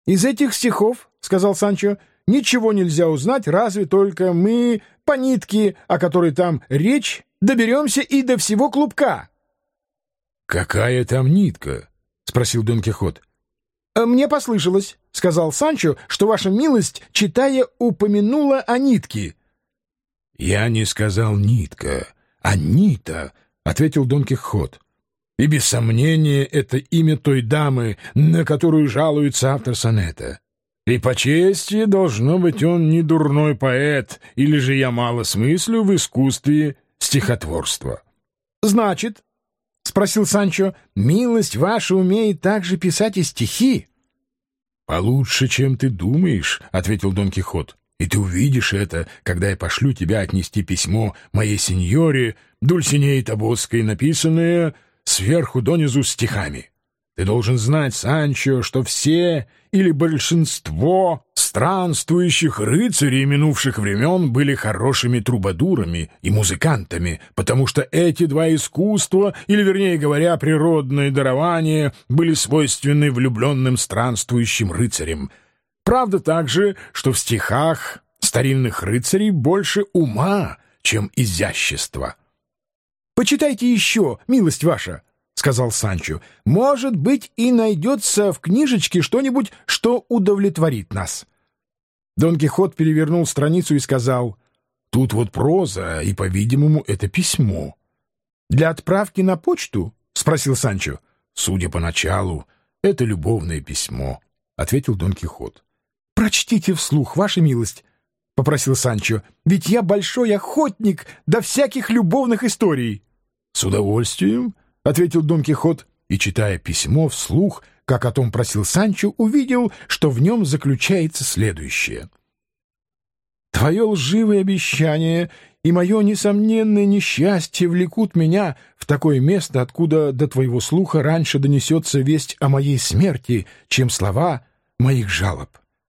«Из этих стихов, — сказал Санчо, — ничего нельзя узнать, разве только мы по нитке, о которой там речь, доберемся и до всего клубка». «Какая там нитка?» — спросил Дон Кихот. «Мне послышалось, — сказал Санчо, — что ваша милость, читая, упомянула о нитке». «Я не сказал нитка, а нита», — ответил Дон Кихот. «И без сомнения это имя той дамы, на которую жалуется автор сонета. И по чести должно быть он не дурной поэт, или же я мало смыслю в искусстве стихотворства». «Значит, — спросил Санчо, — милость ваша умеет также писать и стихи?» «Получше, чем ты думаешь», — ответил Дон Кихот. «И ты увидишь это, когда я пошлю тебя отнести письмо моей сеньоре Дульсинее Тобосской, написанное сверху донизу стихами. Ты должен знать, Санчо, что все или большинство странствующих рыцарей минувших времен были хорошими трубадурами и музыкантами, потому что эти два искусства, или, вернее говоря, природные дарования, были свойственны влюбленным странствующим рыцарям. Правда также, что в стихах старинных рыцарей больше ума, чем изящества». «Почитайте еще, милость ваша, — сказал Санчо, — может быть, и найдется в книжечке что-нибудь, что удовлетворит нас». Дон Кихот перевернул страницу и сказал: «Тут вот проза, и, по-видимому, это письмо». «Для отправки на почту?» — спросил Санчо. «Судя по началу, это любовное письмо», — ответил Дон Кихот. «Прочтите вслух, ваша милость», — попросил Санчо, — «ведь я большой охотник до всяких любовных историй». «С удовольствием», — ответил Дон Кихот, и, читая письмо вслух, как о том просил Санчо, увидел, что в нем заключается следующее. «Твое лживое обещание и мое несомненное несчастье влекут меня в такое место, откуда до твоего слуха раньше донесется весть о моей смерти, чем слова моих жалоб.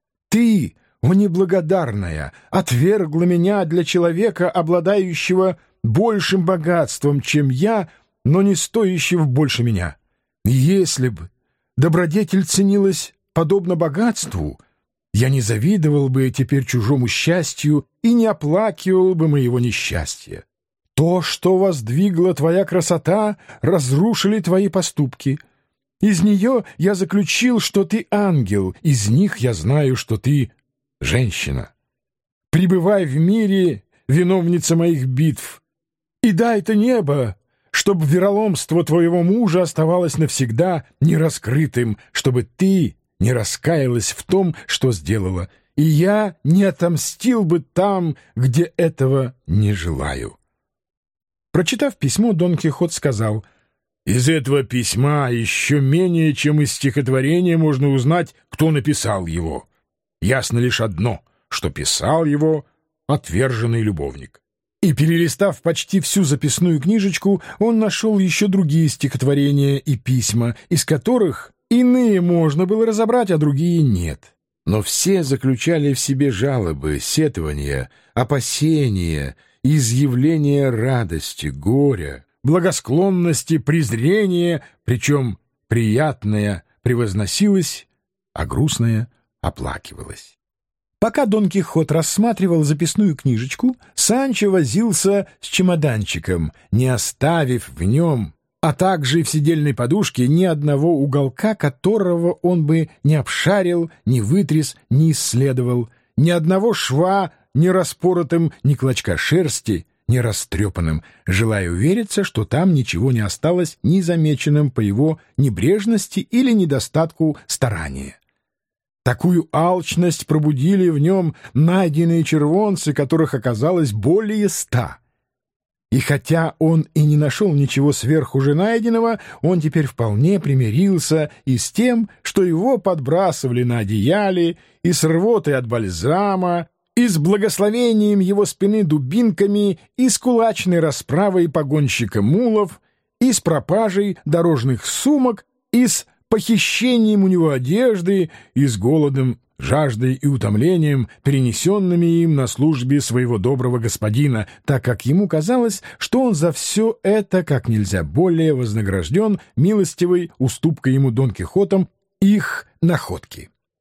Ты, о неблагодарная, отвергла меня для человека, обладающего большим богатством, чем я, но не стоящего больше меня. Если бы добродетель ценилась подобно богатству, я не завидовал бы теперь чужому счастью и не оплакивал бы моего несчастья. То, что воздвигла твоя красота, разрушили твои поступки. Из нее я заключил, что ты ангел, из них я знаю, что ты женщина. Пребывай в мире, виновница моих битв, и дай это небо, чтобы вероломство твоего мужа оставалось навсегда нераскрытым, чтобы ты не раскаялась в том, что сделала, и я не отомстил бы там, где этого не желаю». Прочитав письмо, Дон Кихот сказал: «Из этого письма еще менее, чем из стихотворения, можно узнать, кто написал его. Ясно лишь одно, что писал его отверженный любовник». И, перелистав почти всю записную книжечку, он нашел еще другие стихотворения и письма, из которых иные можно было разобрать, а другие нет. Но все заключали в себе жалобы, сетования, опасения, изъявления радости, горя, благосклонности, презрения, причем приятное превозносилось, а грустное оплакивалось. Пока Дон Кихот рассматривал записную книжечку, Санчо возился с чемоданчиком, не оставив в нем, а также и в седельной подушке, ни одного уголка, которого он бы не обшарил, не вытряс, не исследовал, ни одного шва не распоротым, ни клочка шерсти не растрепанным, желая увериться, что там ничего не осталось незамеченным по его небрежности или недостатку старания. Такую алчность пробудили в нем найденные червонцы, которых оказалось более 100. И хотя он и не нашел ничего сверх уже найденного, он теперь вполне примирился и с тем, что его подбрасывали на одеяле, и с рвотой от бальзама, и с благословением его спины дубинками, и с кулачной расправой погонщика мулов, и с пропажей дорожных сумок, и с похищением у него одежды, и с голодом, жаждой и утомлением, перенесенными им на службе своего доброго господина, так как ему казалось, что он за все это как нельзя более вознагражден милостивой уступкой ему Дон Кихотом их находки.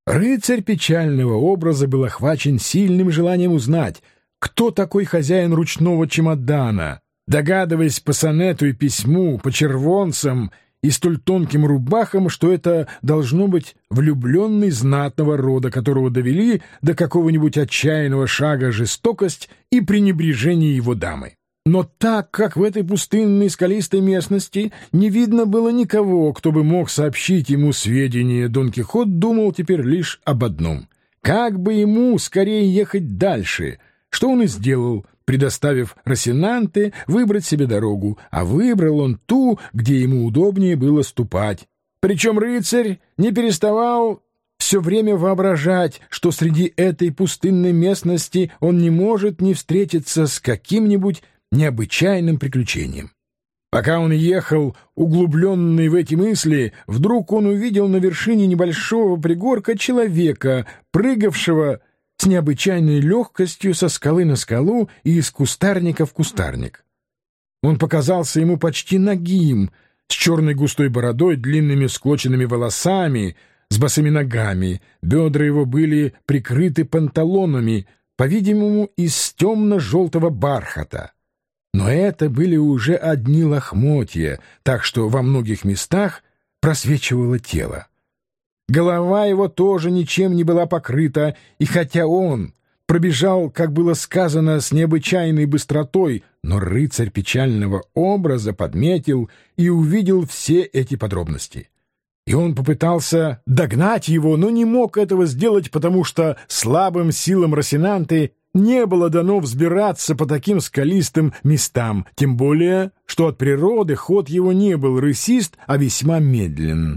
Рыцарь печального образа был охвачен сильным желанием узнать, кто такой хозяин ручного чемодана, догадываясь по сонету и письму, по червонцам и столь тонким рубахам, что это должно быть влюбленный знатного рода, которого довели до какого-нибудь отчаянного шага жестокость и пренебрежение его дамы. Но так как в этой пустынной скалистой местности не видно было никого, кто бы мог сообщить ему сведения, Дон Кихот думал теперь лишь об одном — как бы ему скорее ехать дальше, что он и сделал, предоставив Росинанте выбрать себе дорогу, а выбрал он ту, где ему удобнее было ступать. Причем рыцарь не переставал все время воображать, что среди этой пустынной местности он не может не встретиться с каким-нибудь необычайным приключением. Пока он ехал, углубленный в эти мысли, вдруг он увидел на вершине небольшого пригорка человека, прыгавшего с необычайной легкостью со скалы на скалу и из кустарника в кустарник. Он показался ему почти нагим, с черной густой бородой, длинными склоченными волосами, с босыми ногами, бедра его были прикрыты панталонами, по-видимому, из темно-желтого бархата. Но это были уже одни лохмотья, так что во многих местах просвечивало тело. Голова его тоже ничем не была покрыта, и хотя он пробежал, как было сказано, с необычайной быстротой, но рыцарь печального образа подметил и увидел все эти подробности. И он попытался догнать его, но не мог этого сделать, потому что слабым силам Росинанты не было дано взбираться по таким скалистым местам, тем более, что от природы ход его не был рысист, а весьма медлен.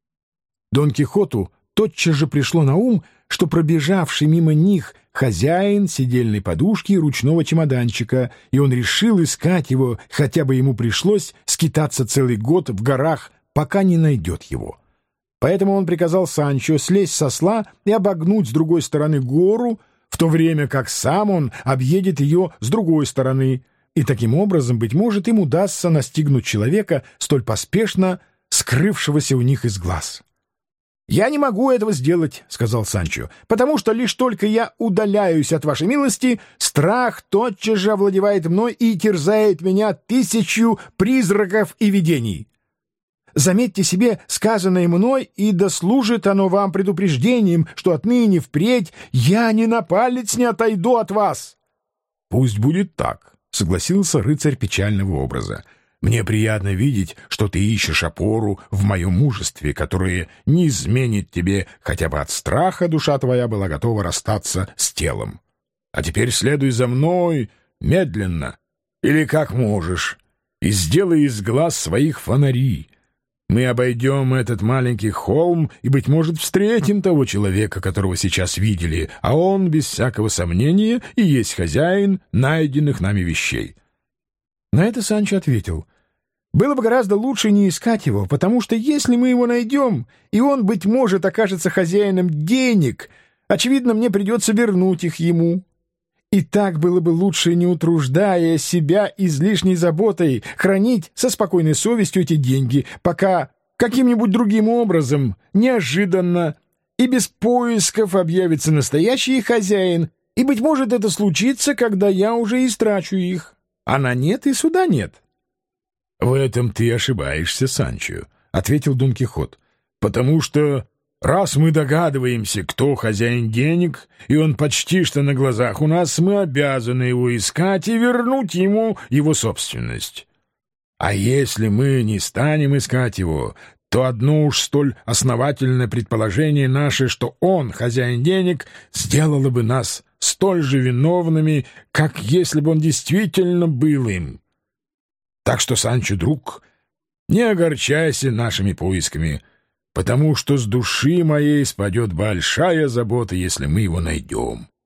Дон Кихоту тотчас же пришло на ум, что пробежавший мимо них хозяин седельной подушки и ручного чемоданчика, и он решил искать его, хотя бы ему пришлось скитаться целый год в горах, пока не найдет его. Поэтому он приказал Санчо слезть с осла и обогнуть с другой стороны гору, в то время как сам он объедет ее с другой стороны, и таким образом, быть может, им удастся настигнуть человека, столь поспешно скрывшегося у них из глаз. «Я не могу этого сделать», — сказал Санчо, «потому что лишь только я удаляюсь от вашей милости, страх тотчас же овладевает мной и терзает меня 1000 призраков и видений. Заметьте себе сказанное мной, и да служит оно вам предупреждением, что отныне впредь я ни на палец не отойду от вас». «Пусть будет так», — согласился рыцарь печального образа. «Мне приятно видеть, что ты ищешь опору в моем мужестве, которое не изменит тебе, хотя бы от страха душа твоя была готова расстаться с телом. А теперь следуй за мной медленно, или как можешь, и сделай из глаз своих фонари. Мы обойдем этот маленький холм и, быть может, встретим того человека, которого сейчас видели, а он, без всякого сомнения, и есть хозяин найденных нами вещей». На это Санчо ответил: «Было бы гораздо лучше не искать его, потому что если мы его найдем, и он, быть может, окажется хозяином денег, очевидно, мне придется вернуть их ему. И так было бы лучше, не утруждая себя излишней заботой, хранить со спокойной совестью эти деньги, пока каким-нибудь другим образом, неожиданно и без поисков объявится настоящий хозяин, и, быть может, это случится, когда я уже истрачу их. А на нет и суда нет». «В этом ты ошибаешься, Санчо», — ответил Дон Кихот, «потому что раз мы догадываемся, кто хозяин денег, и он почти что на глазах у нас, мы обязаны его искать и вернуть ему его собственность. А если мы не станем искать его, то одно уж столь основательное предположение наше, что он хозяин денег, сделало бы нас столь же виновными, как если бы он действительно был им. Так что, Санчо, друг, не огорчайся нашими поисками, потому что с души моей спадет большая забота, если мы его найдем».